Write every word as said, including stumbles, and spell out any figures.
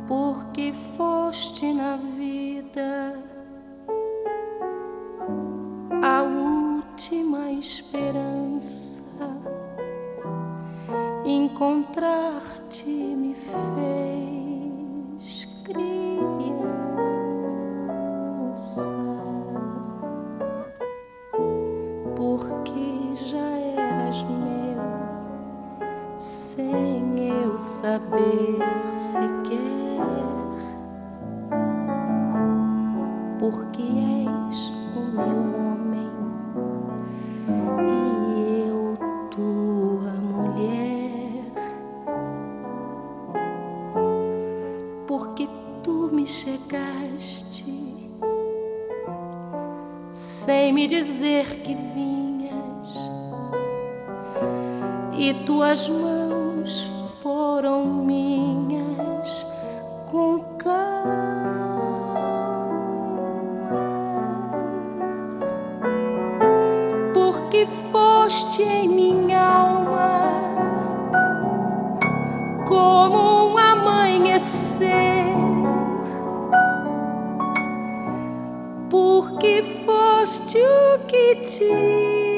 porque foste na vida a última esperança. Encontrar-te me fez criança, porque já eras meu sem eu saber sequer, porque és o meu homem e eu tua mulher, porque tu me chegaste sem me dizer que vinhas, e tuas mãos foram minhas com calma, porque foste em minha alma como um amanhecer, porque foste o que te